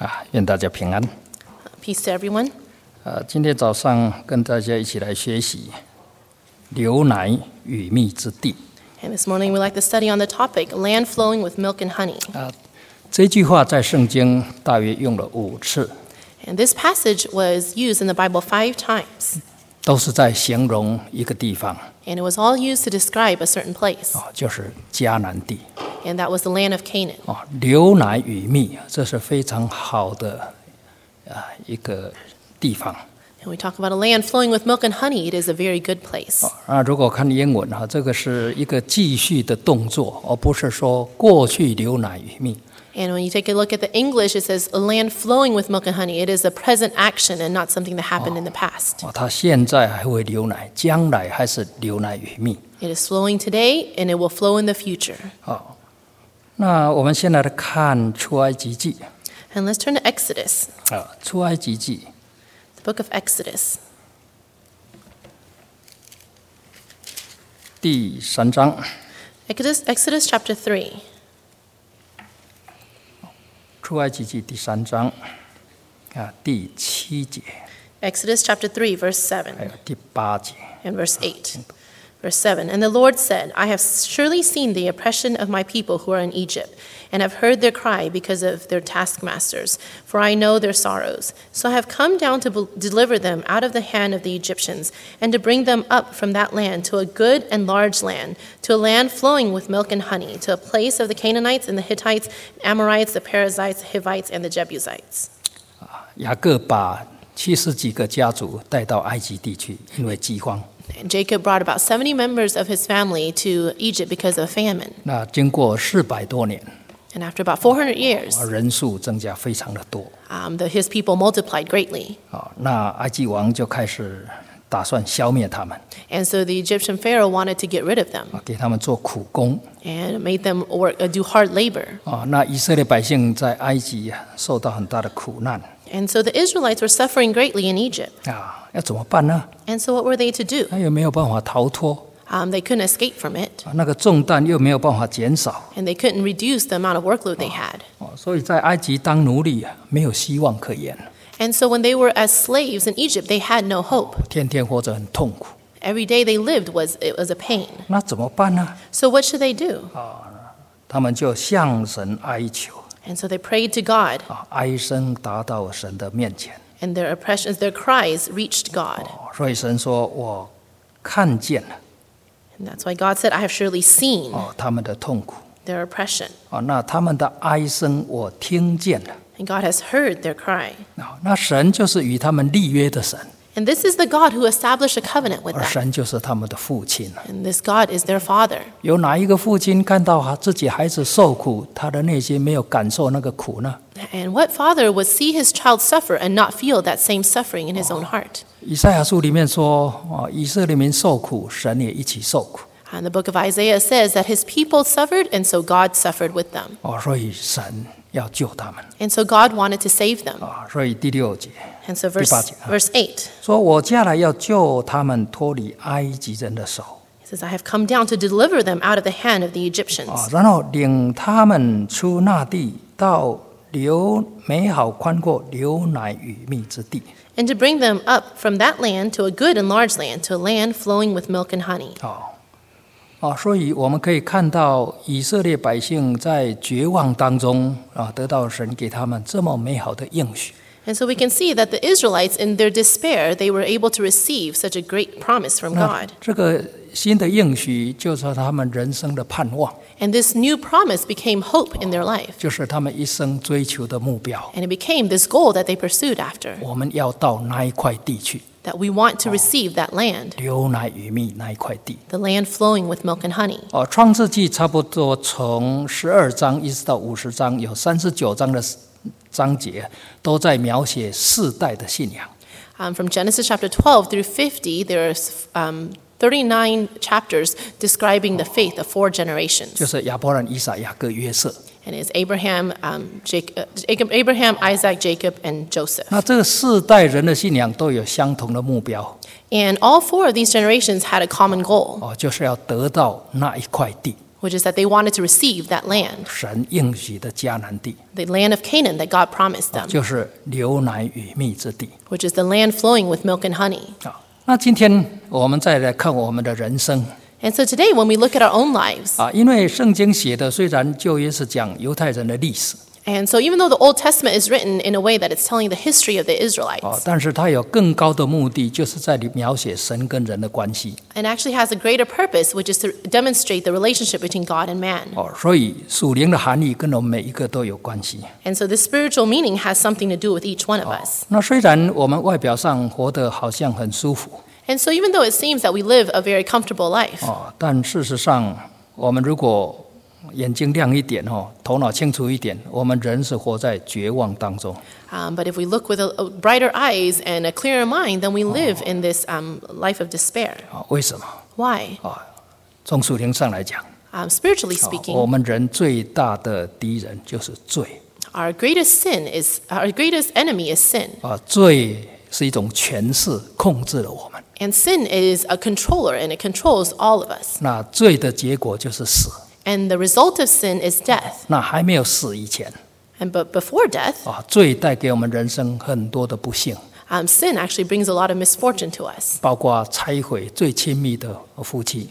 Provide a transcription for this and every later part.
愿大家平安。 Peace to everyone. 今天早上跟大家一起来学习流奶与蜜之地。 And this morning we'd like to study on the topic, land flowing with milk and honey. 这句话在圣经大约用了5次， And this passage was used in the Bible 5 times. 都是在形容一个地方， And it was all used to describe a certain place. 就是迦南地。 And that was the land of Canaan. 流奶与蜜，这是非常好的一个地方。 And we talk about a land flowing with milk and honey. It is a very good place. 如果看英文这个是一个继续的动作，而不是说过去流奶与蜜。 And when you take a look at the English, it says a land flowing with milk and honey. It is a present action and not something that happened in the past. 它现在还会流奶，将来还是流奶与蜜。 It is flowing today and it will flow in the future. 那我们先来看出埃及记。 And let's turn to Exodus, 出埃及记 the book of Exodus, 第3章。 Exodus chapter 3. 出埃及记第3章第7节， Exodus chapter 3, verse 7 还有第8节。 and verse 8. Verse 7, And the Lord said, I have surely seen the oppression of my people who are in Egypt, and have heard their cry because of their taskmasters, for I know their sorrows. So I have come down to deliver them out of the hand of the Egyptians, and to bring them up from that land to a good and large land, to a land flowing with milk and honey, to a place of the Canaanites and the Hittites, Amorites, the Perizzites, the Hivites, and the Jebusites. 雅各把70几个家族带到埃及地去，因为饥荒。 And Jacob brought about 70 members of his family to Egypt because of famine. 那经过400多年， And after about 400 years, 人数增加非常的多。 his people multiplied greatly. 那埃及王就开始打算消灭他们， And so the Egyptian Pharaoh wanted to get rid of them 给他们做苦工。 and made them do hard labor. 那以色列百姓在埃及受到很大的苦难。 And so the Israelites were suffering greatly in Egypt. 要怎么办呢？ And so what were they to do? 他又没有办法逃脱， They couldn't escape from it. 那个重担又没有办法减少， And they couldn't reduce the amount of workload they had. 所以在埃及当奴隶没有希望可言， And so when they were as slaves in Egypt, they had no hope. 天天活着很痛苦。 Every day they lived was a pain. 那怎么办呢？ So what should they do? 他们就向神哀求， And so they prayed to God, 哀声达到神的面前。 and their oppressions, their cries reached God. 所以神说：“我看见了 And that's why God said, I have surely seen 他们的痛苦 their oppression. 那他们的哀声我听见了 And God has heard their cry. 那神就是与他们立约的神， And this is the God who established a covenant with 而 them. 神就是他们的父亲。 And this God is their father. 有哪一个父亲看到自己孩子受苦，他的内心没有感受那个苦呢？ And what father would see his child suffer and not feel that same suffering in his own heart? 以赛亚书里面说，以色列民受苦，神也一起受苦。 And the book of Isaiah says that his people suffered, and so God suffered with them. 所以神要救他们。 And so God wanted to save them. 所以第6节 And so 第8节 verse 8 说：“我将来要救他们脱离埃及人的手。” says, I have come down to deliver them out of the hand of the Egyptians. 然后领他们出那地，到美好宽阔、流奶与蜜之地。 And to bring them up from that land to a good and large land, to a land flowing with milk and honey. 所以我们可以看到以色列百姓在绝望当中得到神给他们这么美好的应许。 And so we can see that the Israelites, in their despair, they were able to receive such a great promise from God. 这个新的应许就是他们人生的盼望， And this new promise became hope in their life. 就是他们一生追求的目标。 And it became this goal that they pursued after, 我们要到那一块地去， that we want to receive that land, 流奶与蜜那一块地。 the land flowing with milk and honey. 创世纪差不多从12章一直到50章，有39章的章节都在描写世代的信仰。 From Genesis chapter 12 through 50, there's 39 chapters describing the faith of 4 generations. 就是亚伯兰、以撒、雅各、约瑟。 And it's Abraham, Isaac, Jacob, and Joseph. 那这4代人的信仰都有相同的目标， And all 4 of these generations had a common goal. 就是要得到那一块地。 which is that they wanted to receive that land, 神应许的迦南地， the land of Canaan that God promised them, 就是流奶与蜜之地。 which is the land flowing with milk and honey. 那今天我们再来看我们的人生 And so today, when we look at our own lives, 因为圣经写的虽然旧约是讲犹太人的历史 and so even though the Old Testament is written in a way that it's telling the history of the Israelites, 但是它有更高的目的，就是在描写神跟人的关系 and actually has a greater purpose, which is to demonstrate the relationship between God and man. 所以属灵的含义跟我们每一个都有关系 And so this spiritual meaning has something to do with each one of us. 那虽然我们外表上活得好像很舒服 And so even though it seems that we live a very comfortable life, 但事实上我们如果眼睛亮一点头脑清楚一点，我们人是活在绝望当中 but if we look with a brighter eyes and a clearer mind, then we live in this life of despair. 为什么 Why? 从属灵上来讲 Spiritually 我 speaking, 们人最大的敌人就是罪 our greatest enemy is sin. 罪是一种权势，控制了我们。 And sin is a controller, and it controls all of us. 那罪的结果就是死。 And the result of sin is death. 那还没有死以前， But before death, 罪带给我们人生很多的不幸， sin actually brings a lot of misfortune to us, 包括拆毁最亲密的夫妻，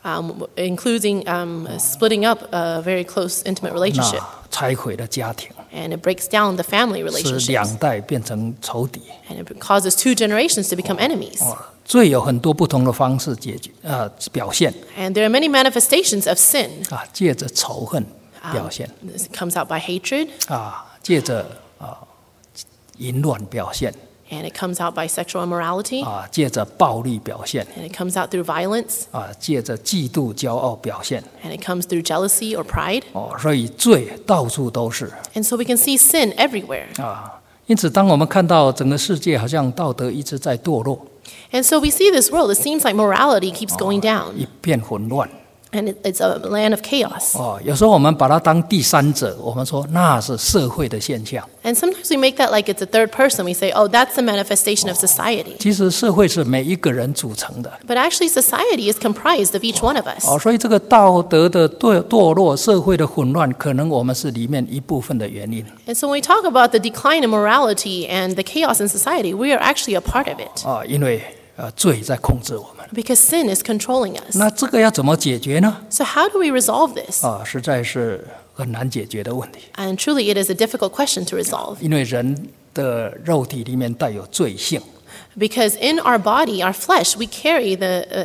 including splitting up a very close, intimate relationship. 那拆毁了家庭， And it breaks down the family 使 relationships. 两代变成仇敌。 And it causes two generations to become enemies. 罪有很多不同的方式表现 And there are many manifestations of sin. 借着仇恨表现 This comes out by hatred, 借着淫乱表现 and it comes out by sexual immorality, 借着暴力表现 and it comes out through violence, 借着嫉妒骄傲表现 and it comes through jealousy or pride. 所以罪到处都是 And so we can see sin everywhere. 因此当我们看到整个世界好像道德一直在堕落 And so we see this world, it seems like morality keeps going down, 一片混乱 and it's a land of chaos. 有时候我们把它当第三者，我们说那是社会的现象。 And sometimes we make that like it's a third person. We say, oh, that's the manifestation of society. 其实社会是每一个人组成的 But actually, society is comprised of each one of us. 所以这个道德的堕落、社会的混乱，可能我们是里面一部分的原因 And so when we talk about the decline in morality and the chaos in society, we are actually a part of it 因为罪在控制我们。 because sin is controlling us. 那这个要怎么解决呢？ So how do we resolve this? 实在是很难解决的问题， And truly, it is a difficult question to resolve 因为人的肉体里面带有罪性。 because in our body, our flesh, we carry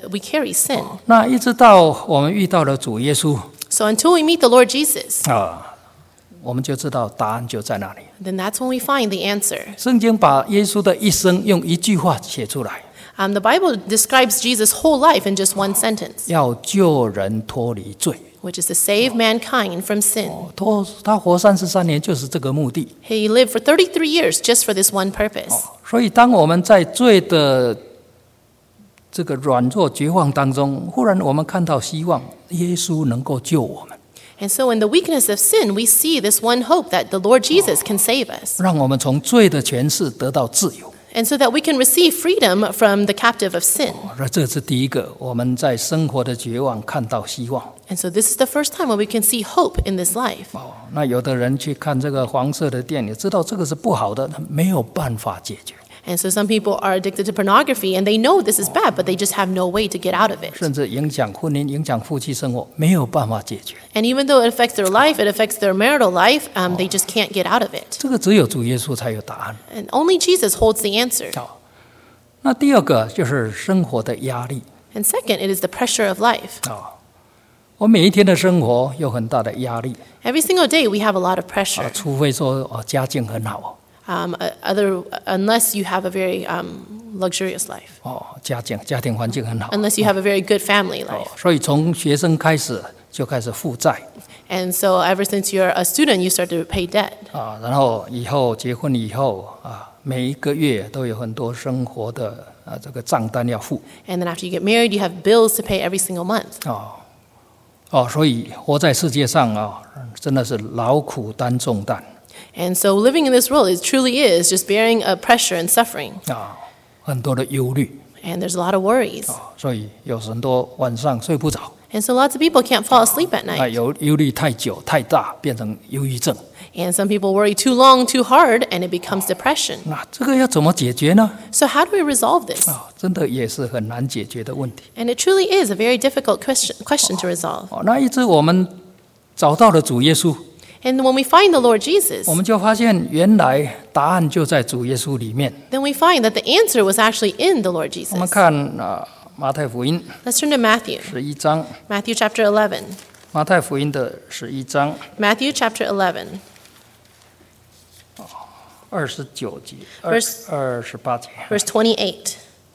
sin. 那一直到我们遇到了主耶稣 So until we meet the Lord Jesus, 我们就知道答案就在那里。 then that's when we find the answer. 圣经把耶稣的一生用一句话写出来， The Bible describes Jesus' whole life in just one sentence, 要救人脱离罪。 which is to save mankind from sin. 他活33年就是这个目的。 He lived for 33 years just for this one purpose. 所以当我们在罪的这个软弱绝望当中，忽然我们看到希望，耶稣能够救我们， And so in the weakness of sin, we see this one hope that the Lord Jesus can save us. 让我们从罪的权势得到自由。 And so that we can receive freedom from the captive of sin. 那这是第一个，我们在生活的绝望看到希望。 And so this is the first time when we can see hope in this life. 那有的人去看这个黄色的电影，知道这个是不好的，没有办法解决， And so some people are addicted to pornography and they know this is bad, but they just have no way to get out of it. 甚至影响婚姻、影响夫妻生活，没有办法解决。 And even though it affects their life, it affects their marital life, they just can't get out of it. 这个只有主耶稣才有答案。 And only Jesus holds the answer. 那第二个就是生活的压力。 And second, it is the pressure of life. 我每一天的生活有很大的压力， Every single day we have a lot of pressure. 除非说家境很好， Unless you have a very luxurious life. 家庭环境很好， Unless you have a very good family life. 所以从学生开始就开始负债 And so ever since you're a student, you start to pay debt. 然后以后结婚以后每一个月都有很多生活的这个账单要付 And then after you get married, you have bills to pay every single month. 所以活在世界上真的是劳苦担重担 And so living in this world, it truly is just bearing a pressure and suffering. 很多的忧虑 And there's a lot of worries. 所以有很多晚上睡不着 And so lots of people can't fall asleep at night. 忧虑太久太大，变成忧郁症。 And some people worry too long, too hard, and it becomes depression. 那这个要怎么解决呢？ So how do we resolve this? 真的也是很难解决的问题。 And it truly is a very difficult question to resolve. 那一直我们找到了主耶稣， And when we find the Lord Jesus, 我们就发现原来答案就在主耶稣里面。 then we find that the answer was actually in the Lord 我们 Jesus. 看马太福音 Let's turn to Matthew. 11章， Matthew chapter 11. 马太福音的11章 Matthew chapter 11, 29节、 Verse- 28节。 verse 28.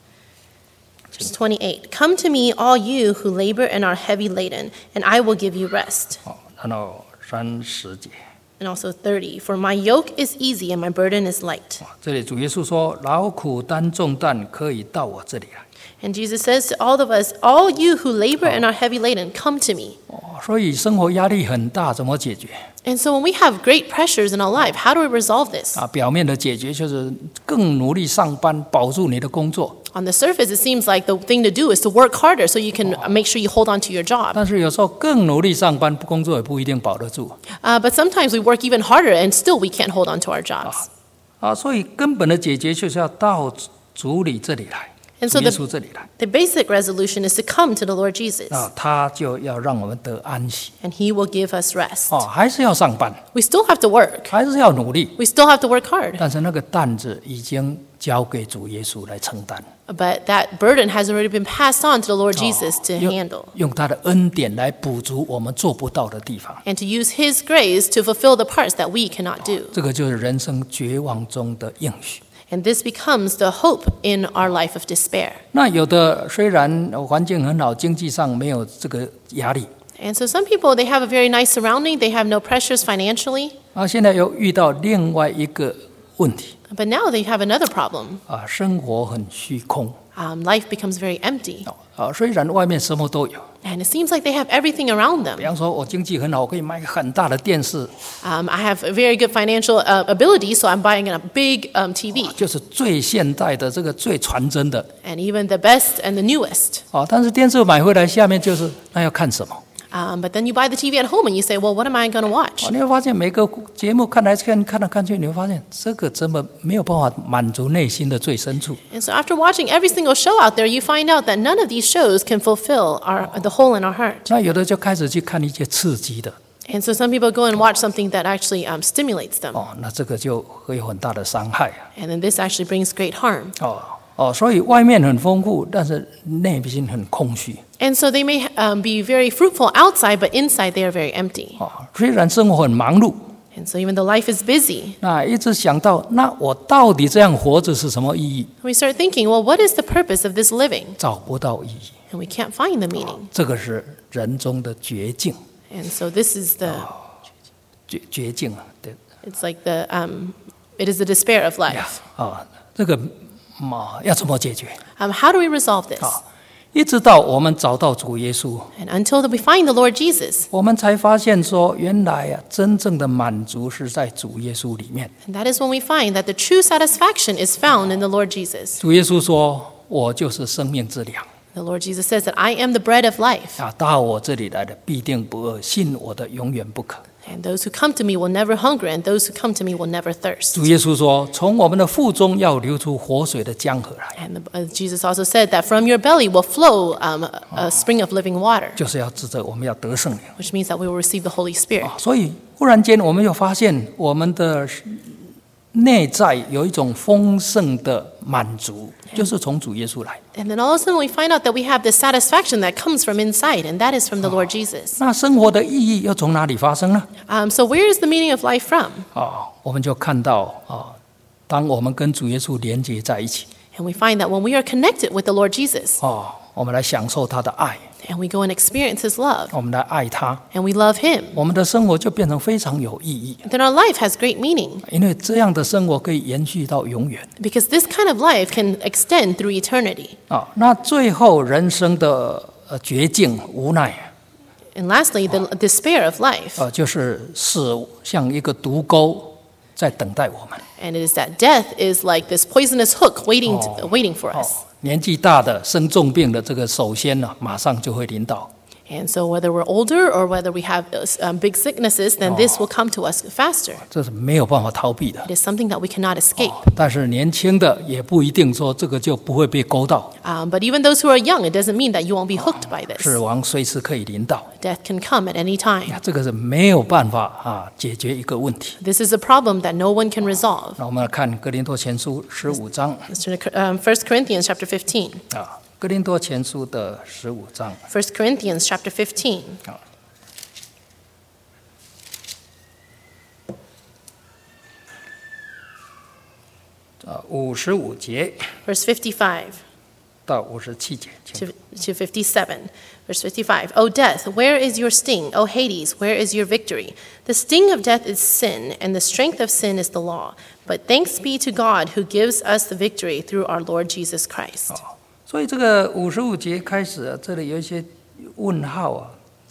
Verse 28. Come to me, all you who labor and are heavy laden, and I will give you rest. 然后30节， And also 30. For my yoke is easy and my burden is light. 这里主耶稣说：“劳苦担重担，可以到我这里来。” And Jesus says to all of us, all you who labor and are heavy laden, come to me. 所以生活压力很大，怎么解决？ And so when we have great pressures in our life, how do we resolve this? 表面的解决就是更努力上班，保住你的工作。 On the surface, it seems like the thing to do is to work harder so you can make sure you hold on to your job. 但是有时候更努力上班，工作也不一定保得住。 But sometimes we work even harder and still we can't hold on to our jobs. 所以根本的解决就是要到主里这里来， And 主 so 耶稣这里来。 the basic resolution is to come to the Lord Jesus, 他就要让我们得安息。 and He will give us rest. 还是要上班， We still have to work. 还是要努力， We still have to work hard. 但是那个担子已经交给主耶稣来承担。 But that burden has already been passed on to the Lord Jesus to 用 handle, 用他的恩典来补足我们做不到的地方。 and to use His grace to fulfill the parts that we cannot do. 这个就是人生绝望中的应许。 And this becomes the hope in our life of despair. 那有的虽然环境很好，经济上没有这个压力， And so some people, they have a very nice surrounding, they have no pressures financially, 现在又遇到另外一个问题， but now they have another problem. 生活很虚空。 Life becomes very empty. 虽然外面什么都有， And it seems like they have everything around 比 them. 方说我经济很好，我可以买很大的电视， I have a very good financial ability, so I'm buying a big TV, 就是最现代的这个最传真的。 and even the best and the newest. 但是电视买回来，下面就是那要看什么？ But then you buy the TV at home and you say, well, what am I going to watch? 你会发现每个节目看来看去，你会发现这个根本没有办法满足内心的最深处。 And so after watching every single show out there, you find out that none of these shows can fulfill the hole in our heart. 那有的就开始去看一些刺激的， And so some people go and watch something that actually stimulates them. 那这个就会有很大的伤害 And then this actually brings great harm. 所以外面很丰富，但是内心很空虚。 And so they may be very fruitful outside, but inside they are very empty. 虽然生活很忙碌， And so even though life is busy, 那一直想到，那我到底这样活着是什么意义？ we start thinking, well, what is the purpose of this living? 找不到意义， And we can't find the meaning. 这个是人中的绝境， And so this is the, 绝境啊，对 it's like the, it is the despair of life. 这个要怎么解决？ How do we resolve this? 一直到我们找到主耶稣， And until we find the Lord Jesus, 我们才发现说，原来真正的满足是在主耶稣里面。 and that is when we find that the true satisfaction is found in the Lord Jesus. 主耶稣说：“我就是生命之粮 The Lord Jesus says that I am the bread of life, 到我这里来的必定不饿，信我的永远不渴。” and those who come to me will never hunger, and those who come to me will never thirst. 主耶稣说：“从我们的腹中要流出活水的江河来。” And Jesus also said that from your belly will flow a spring of living water, 就是要指着我们要得圣灵。 which means that we will receive the Holy Spirit. 所以忽然间，我们又发现我们的内在有一种丰盛的满足，就是从主耶稣来。 And then all of a sudden we find out that we have this satisfaction that comes from inside, and that is from the Lord Jesus. 那生活的意义又从哪里发生呢？ So where is the meaning of life from? 我们就看到当我们跟主耶稣连接在一起， And we find that when we are connected with the Lord Jesus, 我们来享受他的爱， and we go and experience His love, 我们来爱他， and we love Him, 我们的生活就变成非常有意义， then our life has great meaning, 因为这样的生活可以延续到永远。 because this kind of life can extend through eternity. 那最后人生的绝境无奈， And lastly, the despair of life, 就是死像一个毒钩在等待我们。 and it is that death is like this poisonous hook waiting for us. 年纪大的生重病的这个首先马上就会临到。 And so whether we're older or whether we have big sicknesses, then this will come to us faster. 这是没有办法逃避的。 It is something that we cannot escape. 但是年轻的也不一定说这个就不会被勾到， But even those who are young, it doesn't mean that you won't be hooked by this. 死亡随时可以临到。 Death can come at any time. 这个是没有办法解决一个问题。 This is a problem that no one can resolve. 那我们来看哥林多前书15章 Let's turn to 1 Corinthians chapter 15. 哥林多前书的15章 1 Corinthians chapter 15. 55节 Verse 55 到57节。 to 57. Verse 55. O death, where is your sting? O Hades, where is your victory? The sting of death is sin, and the strength of sin is the law. But thanks be to God who gives us the victory through our Lord Jesus Christ. 所以这个55节开始这里有一些问号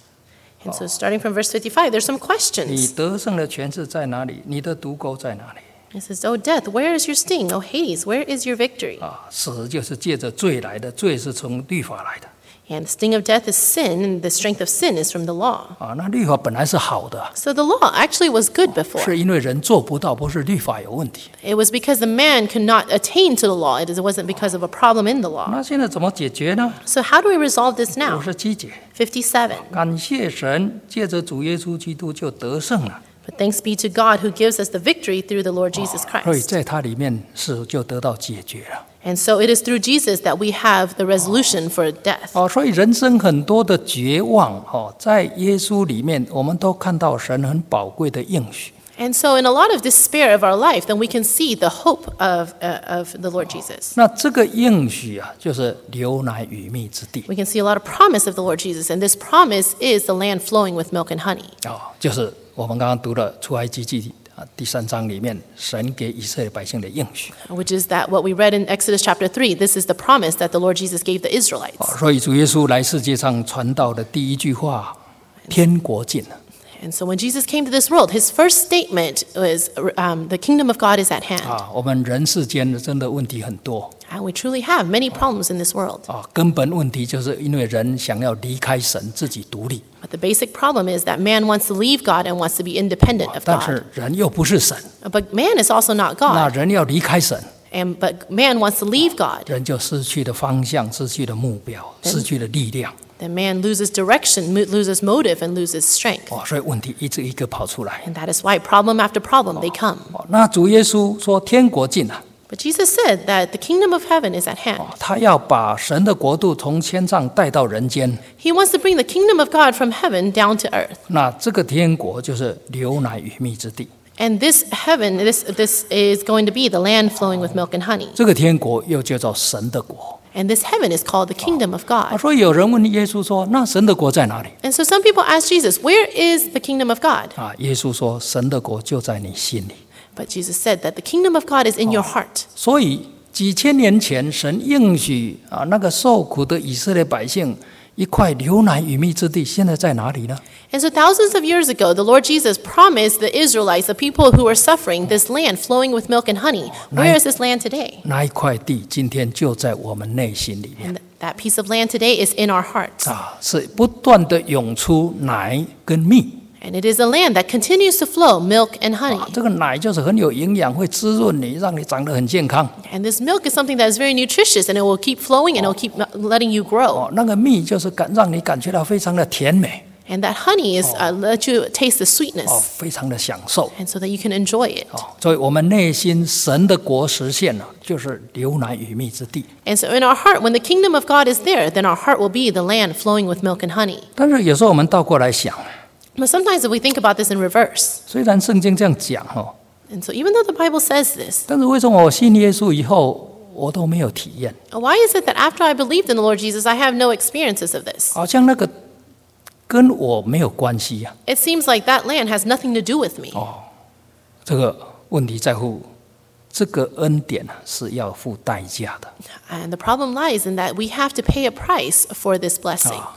And so starting from verse 55, there's some 你 questions. 得胜的权势在哪里？你的毒钩在哪里？ It says, O death, where is your sting? O Hades, where is your victory? 死就是借着罪来的，罪是从律法来的 And the sting of death is sin, and the strength of sin is from the law. 那律法本来是好的 So the law actually was good before. 是因为人做不到，不是律法有问题。 It was because the man could not attain to the law. It wasn't because of a problem in the law. 那现在怎么解决呢？ So how do we resolve this now? 57节， 57. 感谢神，借着主耶稣基督就得胜了。 But thanks be to God who gives us the victory through the Lord Jesus 所以 Christ. 在它里面是就得到解决了。 And so it is through Jesus that we have the resolution for death. 所以人生很多的绝望在耶稣里面，我们都看到神很宝贵的应许。 And so in a lot of despair of our life, then we can see the hope of the Lord Jesus. 那这个应许就是流奶与蜜之地 We can see a lot of promise of the Lord Jesus. And this promise is the land flowing with milk and honey. 就是我们刚刚读的出埃及记第3章里面，神给以色列百姓的应许。 Which is that what we read in Exodus chapter 3, this is the promise that the Lord Jesus gave the Israelites. 所以主耶稣来世界上传道的第一句话，天国近了。 And so when Jesus came to this world, his first statement was, the kingdom of God is at hand. 我们人世间真的问题很多 And we truly have many problems in this world. 根本问题就是因为人想要离开神，自己独立， But the basic problem is that man wants to leave God and wants to be independent of 但 God. 是人又不是神， But man is also not 那 God. 人要离开神， But man wants to leave God. 人就失去了方向，失去了目标，失去了力量。 Then man loses direction, loses motive, and loses strength. 所以问题一个一个跑出来。 And that is why problem after problem they come. 那主耶稣说天国近了， But Jesus said that the kingdom of heaven is at hand. 他要把神的国度从天上带到人间。 He wants to bring the kingdom of God from heaven down to earth. 那这个天国就是流奶与蜜之地。 And this heaven, this is going to be the land flowing with milk and honey. 这个天国又叫做神的国。 And this heaven is called the kingdom of God. 所以有人问耶稣说：“那神的国在哪里 And so some people ask Jesus, where is the kingdom of God?？” 耶稣说：“神的国就在你心里。 But Jesus said that the kingdom of God is in your heart. ” 所以几千年前，神应许那个受苦的以色列百姓一块流奶与蜜之地，现在在哪里呢？ And so thousands of years ago, the Lord Jesus promised the Israelites, the people who were suffering, this land flowing with milk and honey. Where is this land today? 那一块地今天就在我们内心里面 And that piece of land today is in our hearts. 是不断的涌出奶跟蜜。 And it is a land that continues to flow milk and honey. 这个奶就是很有营养，会滋润你，让你长得很健康。 And this milk is something that is very nutritious, and it will keep flowing and it will keep letting you grow. 那个蜜就是让你感觉到非常的甜美， And that honey is let you taste the sweetness, 非常的享受。 and so that you can enjoy it. 所以我们内心神的国实现了，就是流奶与蜜之地。 And so in our heart, when the kingdom of God is there, then our heart will be the land flowing with milk and honey. 但是有时候我们倒过来想， But sometimes if we think about this in reverse, 虽然圣经这样讲 and so even though the Bible says this, 但是为什么我信耶稣以后我都没有体验？ why is it that after I believed in the Lord Jesus, I have no experiences of this? 好像那个跟我没有关系呀。 It seems like that land has nothing to do with me. 这个问题在乎这个恩典是要付代价的。 And the problem lies in that we have to pay a price for this blessing.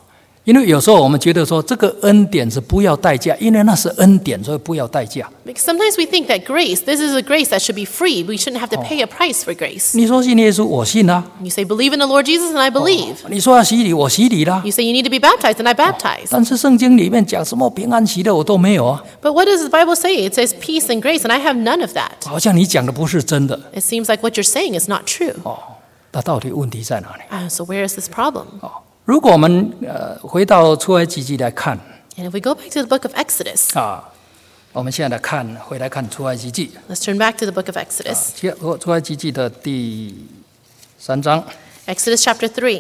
因为有时候我们觉得说这个恩典是不要代价，因为那是恩典，所以不要代价。 Because sometimes we think that this is a grace that should be free. We shouldn't have to pay a price for grace. 你说信耶稣，我信啊。 You say, believe in the Lord Jesus, and I believe. 你说要洗礼，我洗礼啦。 You say you need to be baptized, and I baptize. 但是圣经里面讲什么平安喜乐，我都没有啊。 But what does the Bible say? It says peace and grace, and I have none of that. 好像你讲的不是真的。 It seems like what you're saying is not true. 那到底问题在哪里？ So where is this problem? 如果我们回到出埃及记来看 And if we go back to the book of Exodus, 我们现在回来看出埃及记。 let's turn back to the book of Exodus. 出埃及记的第3章。 Exodus chapter 3.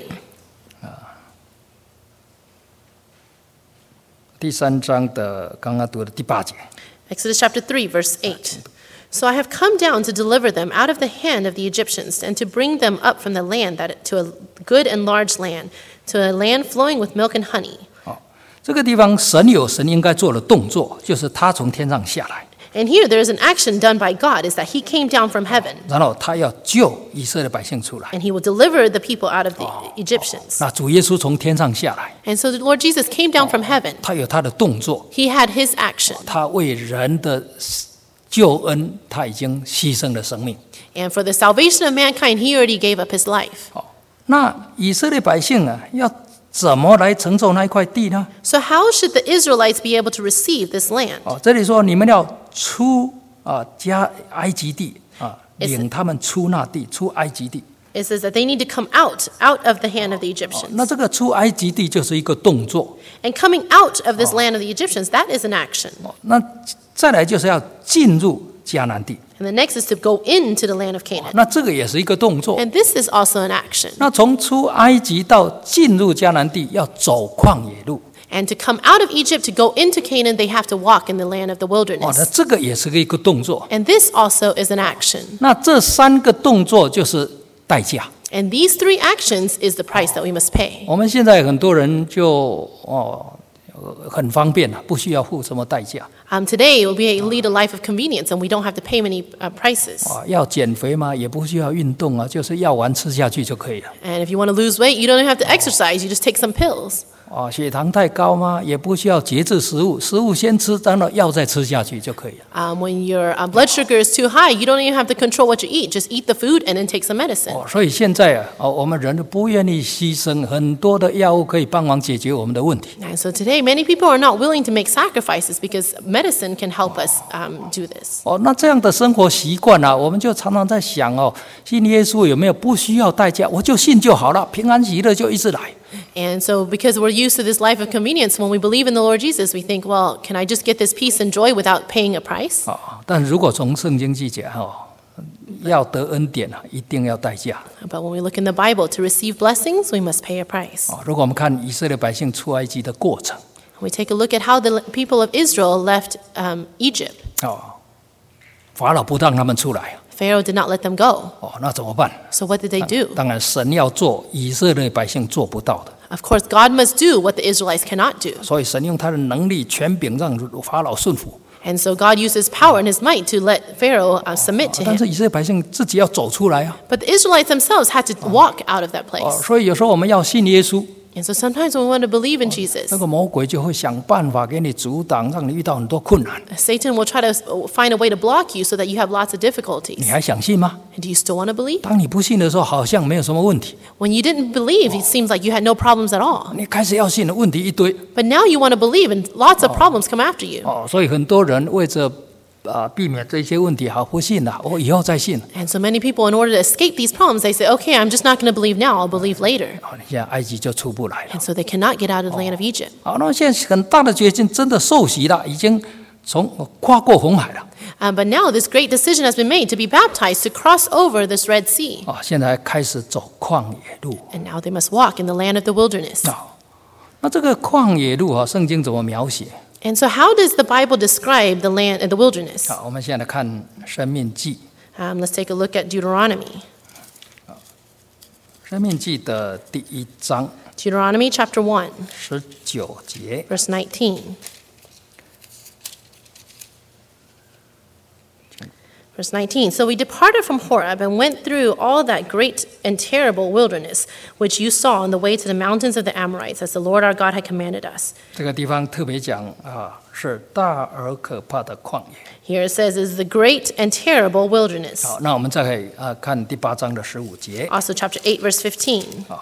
第3章的刚刚读的第8节。 Exodus chapter 3, verse 8. So I have come down to deliver them out of the hand of the Egyptians, and to bring them up from the land to a good and large land, to a land flowing with milk and honey. 这个地方神应该做的动作，就是他从天上下来， And here there is an action done by God, is that he came down from heaven, 然后他要救以色列百姓出来。 and he will deliver the people out of the Egyptians. 那主耶稣从天上下来， And so the Lord Jesus came down from heaven. 他有他的动作， He had his action. 他为人的救恩，他已经牺牲了生命。 And for the salvation of mankind, he already gave up his life. 那以色列百姓要怎么来承受那一块地呢？ So how should the Israelites be able to receive this land? 这里说你们要出加埃及地领他们出那地，出埃及地。 It says that they need to come out of the hand of the Egyptians. 那这个出埃及地就是一个动作。 And coming out of this land of the Egyptians, that is an action. 那再来就是要进入迦南地， And the next is to go into the land of Canaan. 那这个也是一个动作。 And this is also an action. 那从出埃及到进入迦南地，要走旷野路。 And to come out of Egypt to go into Canaan, they have to walk in the land of the 那 wilderness. 这个也是一个动作。 And this also is an action. 那这3个动作就是代价。 And these 3 actions is the price that we must pay. 我们现在很多人就很方便了，不需要付什么代价。 Today, we lead a life of convenience, and we don't have to pay many prices. 要减肥嘛，也不需要运动啊，就是药丸吃下去就可以了。 And if you want to lose weight, you don't have to exercise. You just take some pills. 血糖太高吗？也不需要节制食物，食物先吃，然后药再吃下去就可以了。 When your blood sugar is too high, you don't even have to control what you eat. Just eat the food and then take some medicine. 所以现在我们人不愿意牺牲很多的药物，可以帮忙解决我们的问题。 And so today, many people are not willing to make sacrifices because medicine can help us do this. 那这样的生活习惯我们就常常在想信耶稣有没有不需要代价，我就信就好了，平安喜乐就一直来。 And so because we're used to this life of convenience, when we believe in the Lord Jesus, we think, well, can I just get this peace and joy without paying a price? 但如果从圣经去讲要得恩典一定要代价。 But when we look in the Bible, to receive blessings, we must pay a price. 如果我们看以色列百姓出埃及的过程， We take a look at how the people of Israel left Egypt. 法老不让他们出来 Pharaoh did not let them go. 那怎么办？ So what did they do? 当然，神要做以色列百姓做不到的， Of course, God must do what the Israelites cannot do. 所以神用他的能力、权柄让法老顺服。 And so God used his power and his might to let Pharaoh submit to 但是 him. 以色列百姓自己要走出来 But the Israelites themselves had to walk out of that place. 所以有时候我们要信耶稣， And so sometimes when we want to believe in Jesus, 那个魔鬼就会想办法给你阻挡，让你遇到很多困难。 Satan will try to find a way to block you so that you have lots of 你 difficulties. 还想信吗？ And do you still want to believe? 当你不信的时候，好像没有什么问题； When you didn't believe, it seems like you had no problems at all. 你开始要信了，问题一堆。 But now you want to believe, and lots of problems come after you. 所以很多人为着避免这些问题，好不信了，我以后再信。 And so many people, in order to escape these problems, they say, okay, I'm just not going to believe now, I'll believe later. 你现在埃及就出不来了。 And so they cannot get out of the land of Egypt. 那现在很大的决心真的受洗了，已经跨过红海了。 But now this great decision has been made to be baptized, to cross over this Red Sea. 现在开始走旷野路。 And now they must walk in the land of the wilderness. 那这个旷野路圣经怎么描写？ And so how does the Bible describe the land and the wilderness? 我们现在看申命记， Let's take a look at Deuteronomy. 申命记的第1章 Deuteronomy chapter 1, 19节。 verse 19. Verse 19, so we departed from Horeb and went through all that great and terrible wilderness, which you saw on the way to the mountains of the Amorites, as the Lord our God had commanded us. 这个地方特别讲是大而可怕的旷野。 Here it says is the great and terrible wilderness. 好，那我们再来看第8章的15节。 Also chapter 8, verse 15.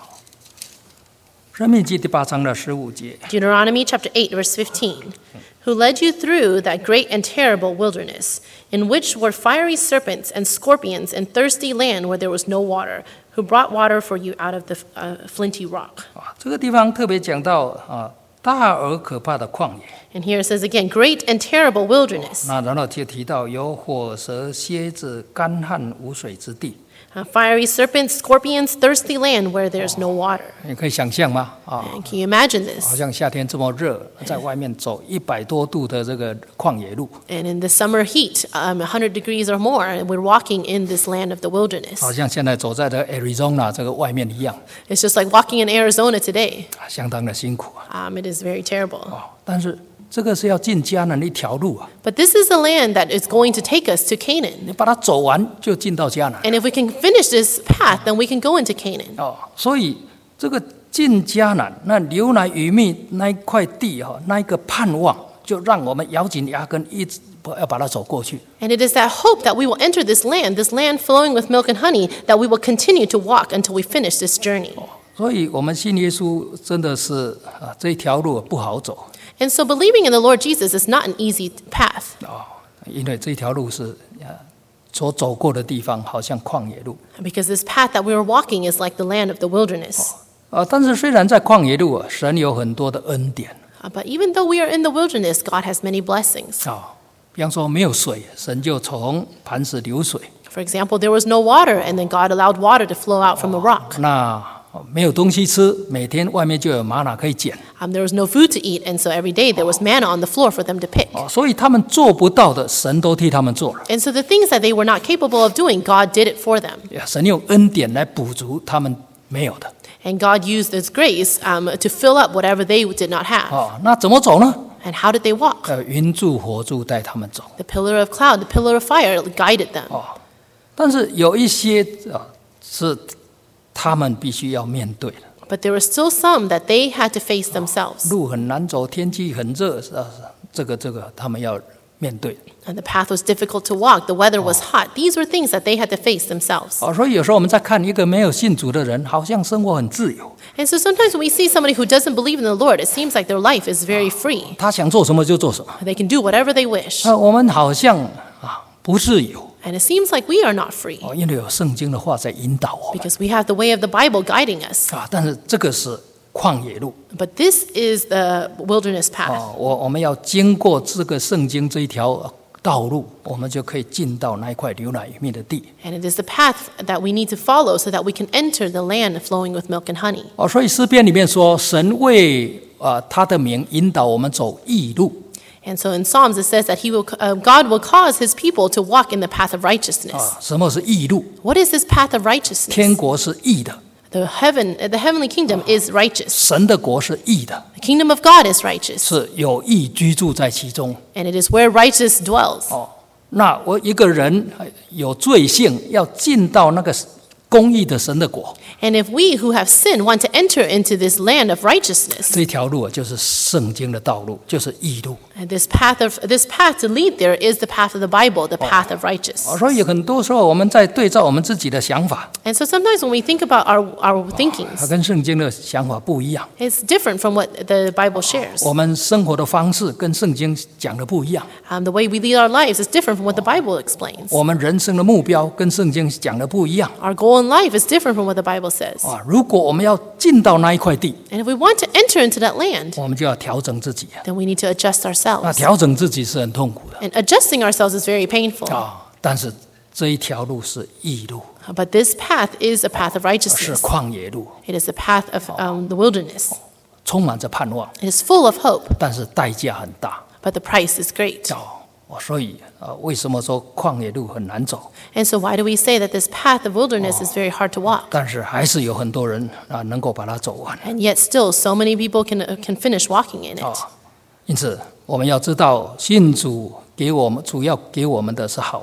申命记第8章的15节。 Deuteronomy chapter 8, verse 15. Who led you through that great and terrible wilderness, in which were fiery serpents and scorpions and thirsty land where there was no water, who brought water for you out of the flinty rock. 这个地方特别讲到大而可怕的旷野。 And here it says again, great and terrible wilderness. 那然后就提到有火蛇、蝎子、干旱无水之地。 Fiery serpents, scorpions, thirsty land where there's no water. 你可以想象吗？ And can you imagine 好 this? 像夏天这么热，在外面走100多度的这个旷野路， And in the summer heat, 100 degrees or more, and we're walking in this land of the wilderness. 好像现在走在的 Arizona 这个外面一样， It's just like walking in Arizona today. 相当的辛苦啊。 It is very terrible. 但是这个是要进迦南的一条路啊， But this is a land that is going to take us to Canaan. 你把它走完就进到迦南。 And if we can finish this path, then we can go into Canaan. 所以这个进迦南，那流奶与蜜那一块地那一个盼望，就让我们咬紧牙根，一直要把它走过去。 And it is that hope that we will enter this land flowing with milk and honey, that we will continue to walk until we finish this journey. 所以我们信耶稣真的是这一条路不好走。 And so believing in the Lord Jesus is not an easy path. 因为这条路是所走过的地方好像旷野路。 Because this path that we are walking is like the land of the wilderness. 但是虽然在旷野路神有很多的恩典。 But even though we are in the wilderness, God has many blessings. 比方说没有水，神就从磐石流水。 For example, there was no water, and then God allowed water to flow out from a rock. 那没有东西吃，每天外面就有玛瑙可以捡。 There was no food to eat, and so every day there was manna on the floor for them to pick. 所以他们做不到的，神都替他们做了。 And so the things that they were not capable of doing, God did it for them. 神用恩典来补足他们没有的。 And God used His grace to fill up whatever they did not have. 那怎么走呢？ And how did they walk? 云柱火柱带他们走。 The pillar of cloud, the pillar of fire guided them. 但是有一些是他们必须要面对的。 But there were still some that they had to face themselves. 路很难走，天气很热，这个他们要面对。 And the path was difficult to walk. The weather was hot. These were things that they had to face themselves. 所以有时候我们在看一个没有信主的人，好像生活很自由， And so sometimes when we see somebody who doesn't believe in the Lord, it seems like their life is very free. 他想做什么就做什么。 They can do whatever they wish. 我们好像不自由， And it seems like we are not free 因为有圣经的话在引导我们 because we have the way of the Bible guiding us. 但是这个是旷野路 But this is the wilderness path. 我们要经过这个圣经这一条道路，我们就可以进到那一块流奶与蜜的地。 And it is the path that we need to follow so that we can enter the land flowing with milk and honey. 所以诗篇里面说，神为他的名引导我们走义路。 And so in Psalms it says that God will cause His people to walk in the path of righteousness. 什么是义路？ What is this path of righteousness? 天国是义的， The heavenly kingdom is righteous. 神的国是义的， The kingdom of God is righteous. 是有义居住在其中。 And it is where righteousness dwells. 那我一个人有罪性，要进到那个公义的神的国， And if we who have sinned want to enter into this land of righteousness, 这条路就是圣经的道路，就是义路。 and this path to lead there is the path of the Bible, the path of righteousness. 所以很多时候我们在对照我们自己的想法， And so sometimes when we think about our thinkings, 它跟圣经的想法不一样。 it's different from what the Bible shares. 我们生活的方式跟圣经讲的不一样， The way we lead our lives is different from what the Bible explains. 我们人生的目标跟圣经讲的不一样。 Our goal in life is different from what the Bible says. 如果我们要进到那一块地， And if we want to enter into that land, 我们就要调整自己。 then we need to adjust 那 ourselves. 调整自己是很痛苦的 And adjusting ourselves is very painful. 但是这一条路是义路， But this path is a path of 是 righteousness. 旷野路， It is the path of the wilderness. 充满着盼望， It is full of hope, 但是代价很大。 but the price is great. 所以为什么说旷野路很难走？ And so why do we say that this path of wilderness is very hard to walk? 但是还是有很多人能够把它走完。 And yet still so many people can finish walking in it. 因此我们要知道，信主给我们主要给我们的是好的。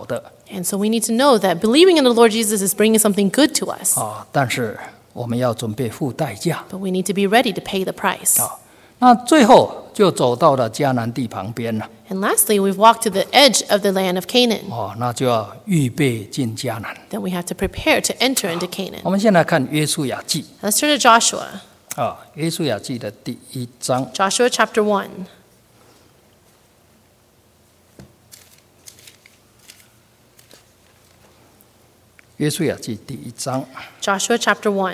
And so we need to know that believing in the Lord Jesus is bringing something good to us. 但是我们要准备付代价。 But we need to be ready to pay the price. 那最后就走到了迦南地旁边了。 And lastly, we've walked to the edge of the land of Canaan. 那就要预备进迦南。 Then we have to prepare to enter into Canaan. 我们先来看约书亚记。 Let's turn to Joshua. 约书亚记的第1章。 Joshua chapter 1. 约书亚记第1章 Joshua chapter 1.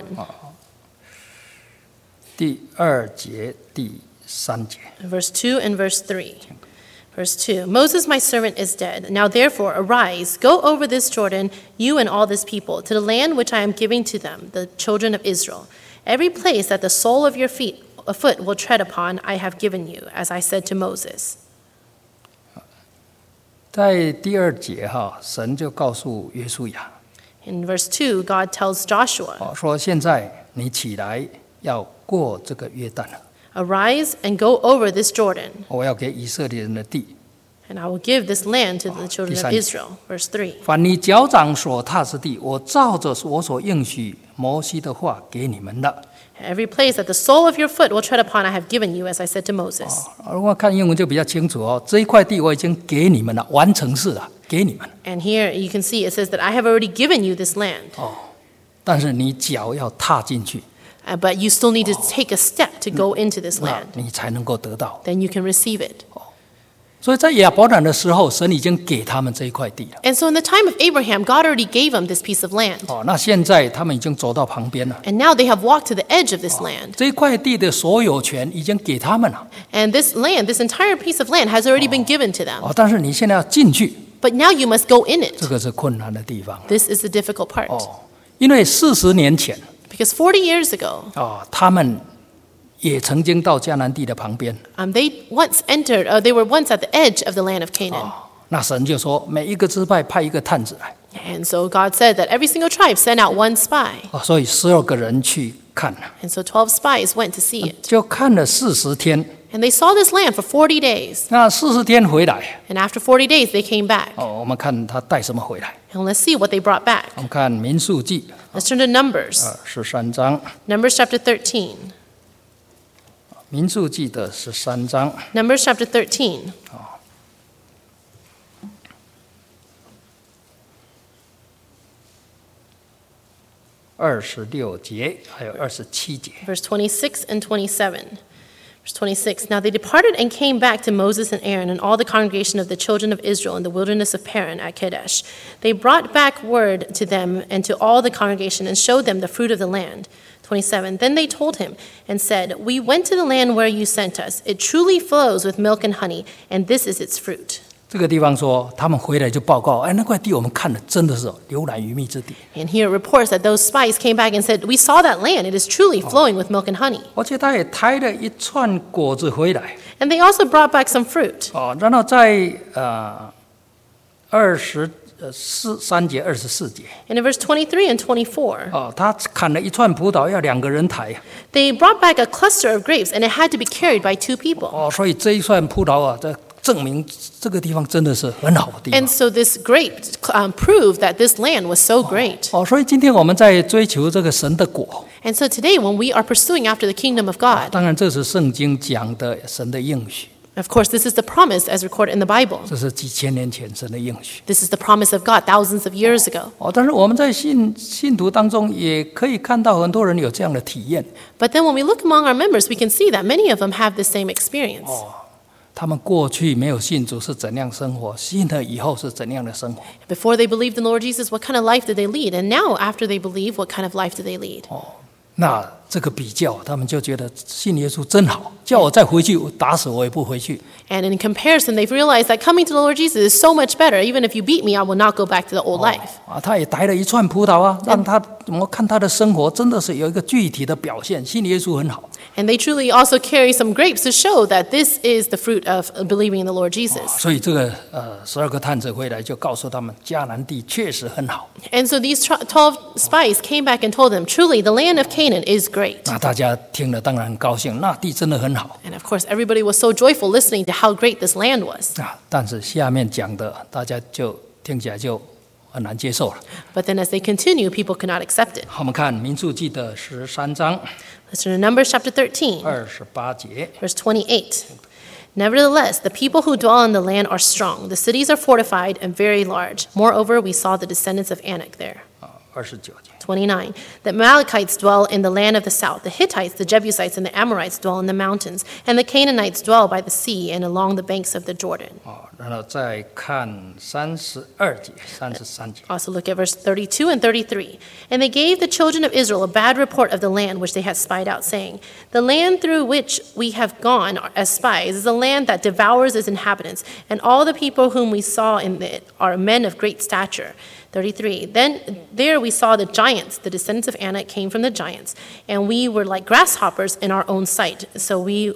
第2节、第3节。 Verse 2 and verse 3. Verse 2 Moses, my servant, is dead. Now therefore, arise, go over this Jordan, you and all this people, to the land which I am giving to them, the children of Israel. Every place that the sole of your foot will tread upon, I have given you, as I said to Moses. 在第2节神就告诉约书亚， In verse 2, God tells Joshua, 说现在你起来要过这个约旦了， Arise and go over this Jordan, 我要给以色列人的地， and I will give this land to the children of Israel. Verse 3. 凡你脚掌所踏之地，我照着我所应许摩西的话给你们了。 Every place that the sole of your foot will tread upon, I have given you, as I said to Moses. 如果看英文就比较清楚这一块地我已经给你们了，完成式了，给你们。 And here you can see it says that I have already given you this land. 但是你脚要踏进去， But you still need to take a step to go into this 那 land. 你才能够得到。 Then you can receive it. 所以在亚伯兰的时候，神已经给他们这一块地了。 And so in the time of Abraham, God already gave him this piece of land. 那现在他们已经走到旁边了， And now they have walked to the edge of this land. 这一块地的所有权已经给他们了。 And this land, this entire piece of land, has already been given to them. 但是你现在要进去， But now you must go in 这 it. 个是困难的地方。 This is the difficult part. 因为40年前， Because 40 years ago, 他们也曾经到迦南地的旁边。 they were once at the edge of the land of Canaan. 那神就说，每一个支派派一个探子来。 And so God said that every single tribe sent out one spy. 所以12个人去看了， And so 12 spies went to see it. 就看了40天。 And they saw this land for 40 days. 那40天回来， And after 40 days, they came back. 我们看他带什么回来。 And let's see what they brought back. 我们看民数记 Let's turn to Numbers. 13章， Numbers chapter 13. 民数记的13章。 Numbers chapter 13. 26节，还有27节。 Verse 26 and 27. Verse 26. Now they departed and came back to Moses and Aaron and all the congregation of the children of Israel in the wilderness of Paran at Kadesh. They brought back word to them and to all the congregation and showed them the fruit of the land. 27. Then they told him and said, We went to the land where you sent us. It truly flows with milk and honey, and this is its fruit. 这个地方说，他们回来就报告，那块地我们看了，真的是流奶与蜜之地。 And here it reports that those spies came back and said, We saw that land. It is truly flowing with milk and honey. 而且他也抬了一串果子回来。 And they also brought back some fruit. 然后在23节、24节， And in verse 23 and 24, 他砍了一串葡萄，要2个人抬。 they brought back a cluster of grapes, and it had to be carried by 2 people. 所以这一串葡萄这证明这个地方真的是很好的地方。 And so this grape proved that this land was so great. 所以今天我们在追求这个神的果。 And so today, when we are pursuing after the kingdom of God, 当然这是圣经讲的神的应许， of course, this is the promise as recorded in the Bible. 这是几千年前神的应许。 This is the promise of God thousands of years ago. 但是我们在信徒当中也可以看到很多人有这样的体验。 But then when we look among our members, we can see that many of them have the same experience. 他们过去没有信主是怎样生活，信了以后是怎样的生活。 Before they believed in the Lord Jesus, what kind of life did they lead? And now, after they believe, what kind of life do they lead? 那这个比较，他们就觉得信耶稣真好，叫我再回去，打死我也不回去。 And in comparison, they've realized that coming to the Lord Jesus is so much better. Even if you beat me, I will not go back to the old life. 他也带了一串葡萄让我看他的生活真的是有一个具体的表现，信耶稣很好。 And they truly also carry some grapes to show that this is the fruit of believing in the Lord Jesus. 所以这个12个探子回来就告诉他们，迦南地确实很好。 And so these 12 spies came back and told them, truly, the land of Canaan is great. 那大家听了当然很高兴，那地真的很好。 And of course, everybody was so joyful listening to how great this land was. 但是下面讲的，大家就听起来就很难接受了。 But then as they continue, people could not accept it. 我们看民数记的13章 Let's turn to Numbers chapter 13, 28节， verse 28. Nevertheless, the people who dwell in the land are strong. The cities are fortified and very large. Moreover, we saw the descendants of Anak there. 29节。 29. The Amalekites dwell in the land of the south. The Hittites, the Jebusites, and the Amorites dwell in the mountains. And the Canaanites dwell by the sea and along the banks of the Jordan. 然后再看32节、33节。 Also look at verse 32 and 33. And they gave the children of Israel a bad report of the land which they had spied out, saying, The land through which we have gone as spies is a land that devours its inhabitants, and all the people whom we saw in it are men of great stature. 33. Then there we saw the giants, the descendants of Anak came from the giants, and we were like grasshoppers in our own sight. So we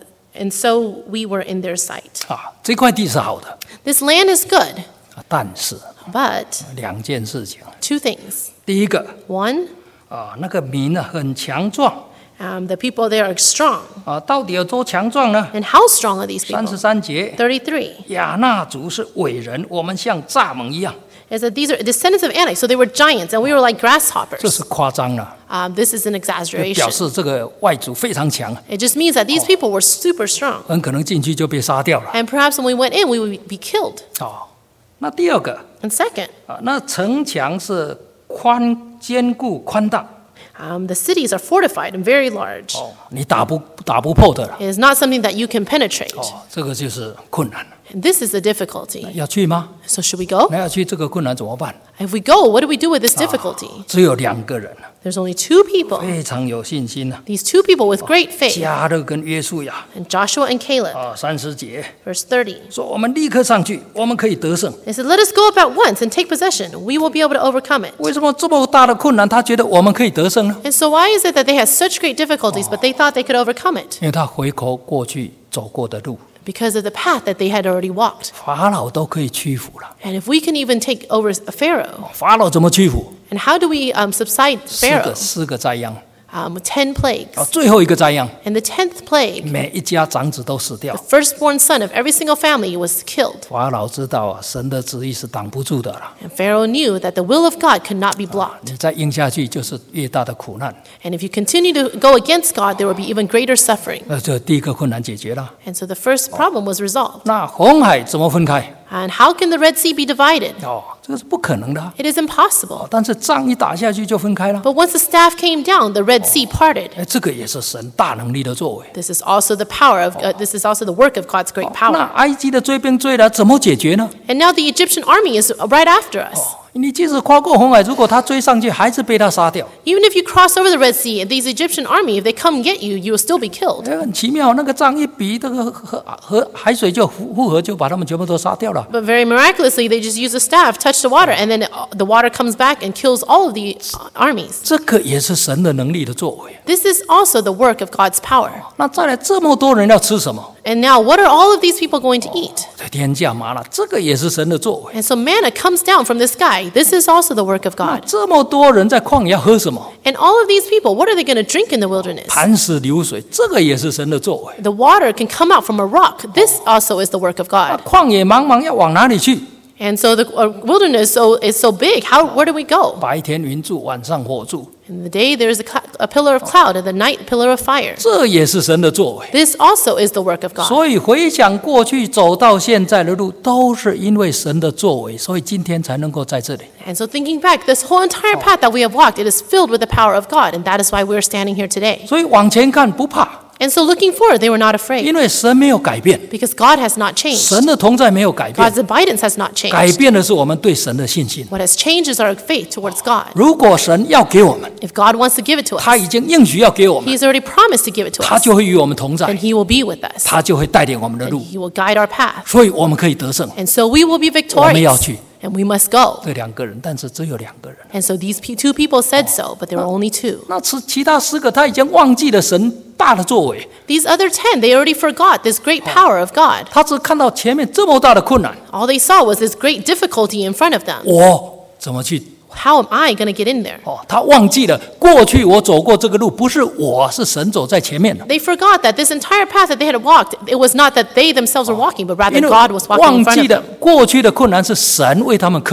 were in their sight. 这块地是好的， This land is good, 但是 but 两件事情。 two things. 第一个 One, 那个民呢很强壮 the people there are strong. 到底有多强壮呢？ And how strong are these people? 33节， 33. 亚纳族是伟人，我们像蚱蜢一样， Is that these are descendants of Anak, so they were giants, and we were like 这 grasshoppers. 是夸张了， This is an 表 exaggeration. 示这个外族非常强， It just means that these people were super strong. 很可能进去就被杀掉了。 And perhaps when we went in, we would be killed. 那第二个 And second, 那城墙是坚固宽大， the cities are fortified and very large. 你打不破的了。 It is not something that you can penetrate. 这个就是困难了。 And this is the difficulty. 要去吗？ So should we go? 那要去这个困难怎么办？ If we go, what do we do with this difficulty? 只有2个人， There's only two people. 非常有信心呢。 These two people with great faith. 加勒跟约书亚 And Joshua and Caleb. 30节 Verse 30. 说：“我们立刻上去，我们可以得胜。 They said, Let us go up at once and take possession. We will be able to overcome it. 为什么这么大的困难，他觉得我们可以得胜呢？ And so why is it that they had such great difficulties, but they thought they could overcome it? 因为他回头过去走过的路， Because of the path that they had already walked. 法老都可以屈服了。 And if we can even take over Pharaoh, 法老怎么屈服？ and how do we subside Pharaoh? 四个灾殃， 10 plagues. 最后一个灾殃， And the 10th plague, 每一家长子都死掉 the。firstborn son of every single family was killed. 法老知道神的旨意是挡不住的了。 And Pharaoh knew that the will of God could not be blocked. 你再硬下去，就是越大的苦难。 And if you continue to go against God, there will be even greater suffering. 这第一个困难解决了。 And so the first problem was resolved. 那红海怎么分开？ And how can the Red Sea be divided? 这个是不可能的。 It is impossible. 但是仗一打下去就分开了。 But once the staff came down, the Red Sea parted. 这个也是神大能力的作为。 This is also the power of this is also the work of God's great 那 power. 埃及的追兵追来，怎么解决呢？ And now the Egyptian army is right after us. 你即使跨过红海，如果他追上去，还是被他杀掉。 Even if you cross over the Red Sea, these Egyptian army, if they come get you, you will still be killed. 很奇妙，那个仗一比，这个河海水就复合，就把他们全部都杀掉了。 But very miraculously, they just use a staff, touch the water, and then the water comes back and kills all of the armies. 这个也是神的能力的作为。 This is also the work of God's power. 那再来，这么多人要吃什么？ And now, what are all of these people going to eat? 天降玛纳，这个也是神的作为。 And so manna comes down from the sky. This is also the work of 那 God. 这么多人在旷野要喝什么？ And all of these people, what are they going to drink in the wilderness? 磐石流水，这个也是神的作为。 The water can come out from a rock. This also is the work of 那 God. 旷野茫茫要往哪里去？ And so the wilderness is so big. Where do we go? 白天云柱，晚上火柱， In the day there's a pillar of cloud, and the night a pillar of fire. 这也是神的作为。 This also is the work of God. 所以回想过去走到现在的路，都是因为神的作为，所以今天才能够在这里。 And so thinking back, this whole entire path that we have walked, it is filled with the power of God, and that is why we're standing here today. 所以往前看不怕， And so looking forward, they were not afraid 因为神没有改变， because God has not changed. 神的同在没有改变， God's abidance has not 改 changed. 变的是我们对神的信心。 What has changed is our faith towards God. 如果神要给我们， If God wants to give it to 他 us, 已经应许要给我们， He's already promised to give it to 他 us. 就会与我们同在 And，He will be with us. 他就会带领我们的 And 路， He will guide our path. 所以我们可以得胜。 And so we will be 我们要 victorious. 去。 And we must go. 这2个人，但是只有2个人。 And so these two people said so, but there were only two. 那其他10个，他已经忘记了神大的作为， These other 10, they already forgot this great power of God. 他只看到前面这么大的困难， All they saw was this great difficulty in front of them. 我怎么去？ How am I going to get in there? 他忘记了过去我走过这个路，不是我，是神走在前面的。 They forgot that this entire path that they had walked, it was not that they themselves were walking, but rather 因为 God was walking 忘 in front 记 of 了 them. 过去的困难是神为他们克服的，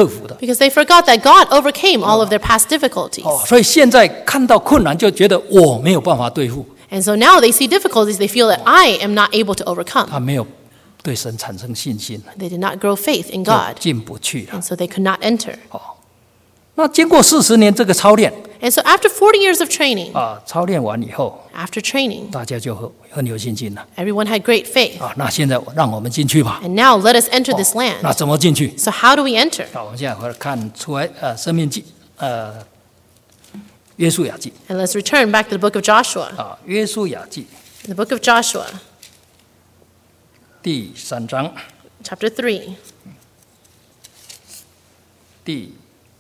Because they forgot that God overcame all of their past difficulties. 所以现在看到困难就觉得我没有办法对付， And so now they see difficulties, they feel that I am not able to overcome. 他没有对神产生信心， They did not grow faith in 就 God, 进不去了。 and so they could not enter. 那经过40年这个操练 And so after 40 years of training, 操练完以后， after training, 大家就很有信心了 everyone had great faith. 那现在让我们进去吧。 And now let us enter this 那 land. 怎么进去？ So how do we enter? 我们现在回来看出来生命记约书亚记 And let's return back to the book of Joshua. 约书亚记 The book of Joshua, 第3章 chapter 3, 第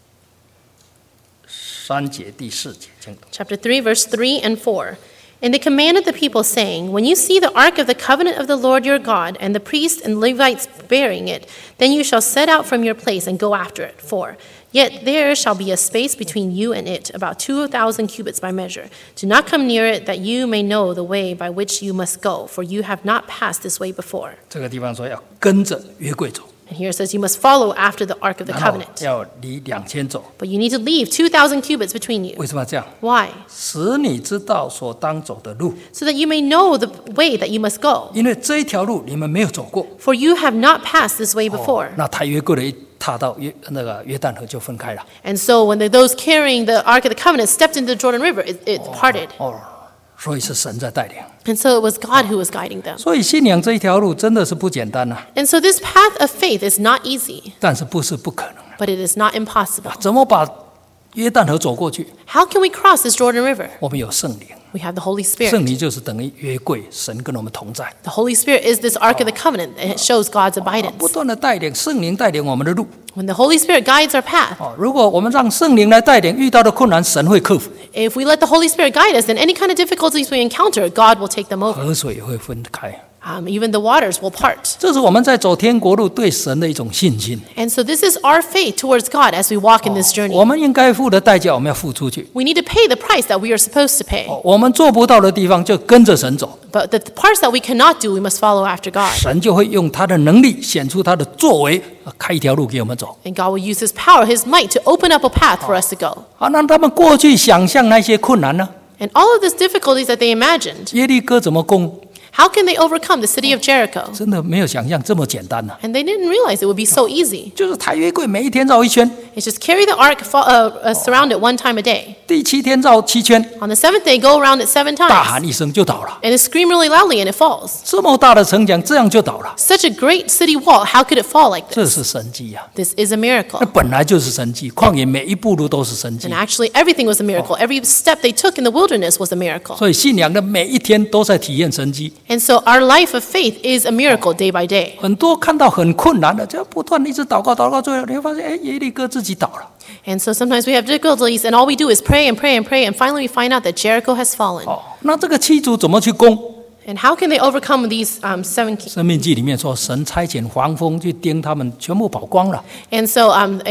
3节第4节，请读。 chapter 3, verse 3 and 4. And they commanded the people, saying, When you see the ark of the covenant of the Lord your God, and the priests and Levites bearing it, then you shall set out from your place and go after it. 4. Yet there shall be a space between you and it, about 2,000 cubits by measure. Do not come near it, that you may know the way by which you must go, for you have not passed this way before. 这个地方说要跟着约柜走， And here it says you must follow after the ark of the 然后 covenant. 要离2000走。 But you need to leave 2,000 cubits between you. 为什么要这样？ Why? 使你知道所当走的路， So that you may know the way that you must go. 因为这一条路你们没有走过。 For you have not passed this way before. 那抬约柜的一踏到那个约旦河就分开了。 And so when those carrying the ark of the covenant stepped into the Jordan River, it parted. 所以是神在带领。 And so it was God who was guiding them. 所以信仰这一条路真的是不简单呐、 And so this path of faith is not easy, 但是不是不可能。 but it is not impossible. 怎么把约旦河走过去？ How can we cross this Jordan River? 我们有圣灵， We have the Holy 圣 Spirit. 灵就是等于约柜，神跟我们同在， The Holy Spirit is this ark of the covenant, and it shows God's 不 abidance. 断的带领，圣灵带领我们的路。 When the Holy Spirit guides our path, 如果我们让圣灵来带领，遇到的困难神会克服， if we let the Holy Spirit guide us, then any kind of difficulties we encounter, God will take them over. 河水也会分开。 Even the waters will part. 这是我们在走天国路对神的一种信心。 And so this is our faith towards God as we walk in this journey. 我们应该付的代价，我们要付出去。 We need to pay the price that we are supposed to pay. 我们做不到的地方，就跟着神走， But the parts that we cannot do, we must follow after God. 神就会用他的能力显出他的作为，开一条路给我们走。 And God will use His power, His might to open up a path for us to go. 那他们过去想象那些困难呢？ And all of these difficulties that they imagined, 耶利哥怎么攻？ how can they overcome the city of Jericho? 真的没有想象这么简单呢、 And they didn't realize it would be so easy. 就是抬约柜，每一天绕1圈， It's just carry the ark, surround it one time a day. 第7天绕7圈， On the seventh day, go around it 7 大 times. 喊一声就倒了。 And it scream really loudly and it falls. 这么大的城墙，这样就倒了， Such a great city wall, how could it fall like 这 this? 是神迹呀、 This is a miracle. 那本来就是神迹，旷野每一步路都是神迹 And。actually, everything was a miracle. Every step they took in the wilderness was a miracle. 所以信仰的每一天都在体验神迹。 And so our life of faith is a miracle day by day. 很多看到很困难的，就要不断一直祷告，祷告，最后你会发现，哎，耶利哥自己倒了。 And so sometimes we have difficulties, and all we do is pray and pray and pray, and finally we find out that Jericho has fallen. 那这个七族怎么去攻？ And how can they overcome these 7 kings? 生命记里面说，神差遣黄蜂去叮他们，全部跑光了。 And so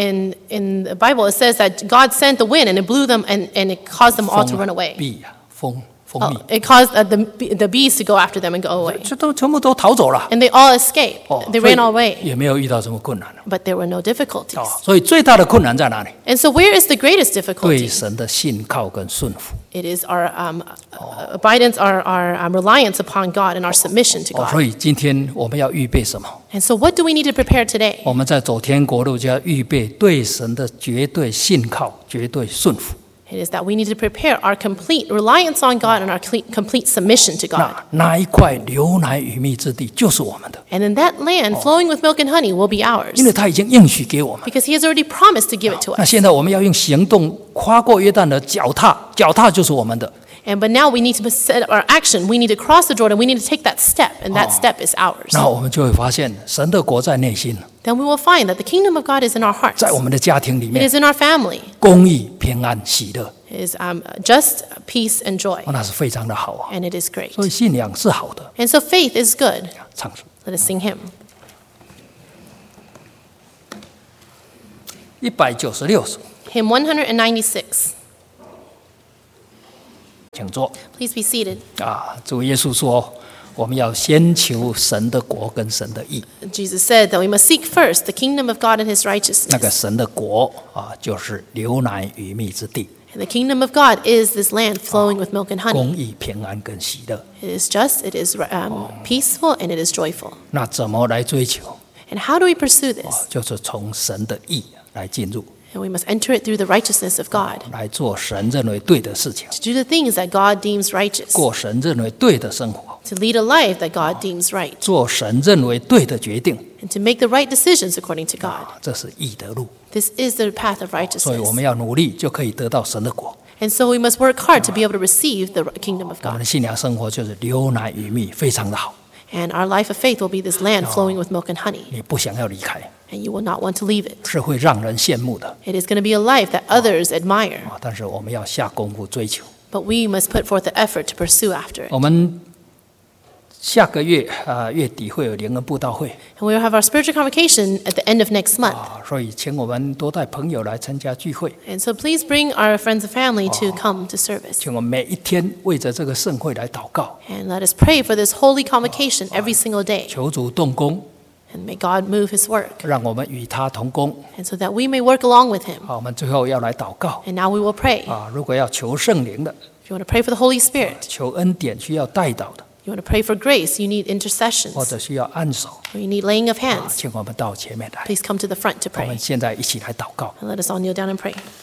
in the Bible, it says that God sent the wind, and it blew them, and it caused them all to run away. 蜜呀，蜂蜜， It caused the bees to go after them and go away. 这都全部都逃走了。 And they all escaped. They 所以 ran all away. 也没有遇到什么困难了。 But there were no difficulties. 所以最大的困难在哪里？ And so where is the greatest 对 difficulty? 神的信靠跟顺服。 It is our abidance, our reliance upon God, and our submission to 所 God. 以今天我们要预备什么？ And so what do we need to prepare today? 我们在走天国路就要预备对神的绝对信靠、绝对顺服。 It is that we need to prepare our complete reliance on God and our complete submission to God. 那一块流奶与蜜之地就是我们的， And in that land flowing with milk and honey will be ours. 因为他已经应许给我们。 Because He has already promised to give it to 那 us. 现在我们要用行动跨过约旦的脚踏就是我们的。 But now we need to set our action. We need to cross the Jordan. We need to take that step, and that step is ours. 那我们就会发现，神的国在内心， Then we will find that the kingdom of God is in our hearts. 在我们的家庭里 It 面， is in our family. 公义、平安、喜乐， It is just peace and joy. 那是非常的好啊。 And it is great. 所以信仰是好的。 And so faith is good. 唱诗 Let us sing hymn. 196首， Hymn 196. 请坐。 Please be seated. 主耶稣说：“ 我们要先求神的国跟神的义。 Jesus said that we must seek first the kingdom of God and his 那个 righteousness. 神的国就是流奶与蜜之地， And the kingdom of God is this land flowing with milk and 公 honey. 义、平安跟喜乐。 It is just, it is peaceful, and it is joyful. 那怎么来追求？ And how do we pursue this? 就是从神的义来进入， And we must enter it through the righteousness of God, 来做神认为对的事情， to do the things that God deems righteous, 过神认为对的生活， to lead a life that God deems right, 做神认为对的决定。 and to make the right decisions according to God. 这是义的路， This is the path of 所以我 righteousness. 们要努力，就可以得到神的国。 And so we must work hard to be able to receive the kingdom of 我们 God. 的信仰生活就是流奶与蜜，非常的好， And our life of faith will be this land flowing with milk and honey, 你不想要离开， and you will not want to leave it. 是会让人羡慕的。 It is going to be a life that others admire, 但是我们要下功夫追求。 but we must put forth the effort to pursue after it. 我们下个月月底会有联合布道会 And we will have our spiritual convocation at the end of next month. 所以请我们多带朋友来参加聚会， And so please bring our friends and family to come to service. 请我们每一天为着这个盛会来祷告， And let us pray for this holy convocation every single day. 求主动工， And may God move his work. 让我们与他同工。 And so that we may work along with him. 我们最后要来祷告 And now we will pray. 如果要求圣灵的， If you want to pray for the Holy Spirit, 求恩典需要带导的， you want to pray for grace, you need 或 intercessions, 者需要按手， or you need laying of hands, 请我们到前面来。 please come to the front to 我们 pray. 现在一起来祷告。 And let us all kneel down and pray.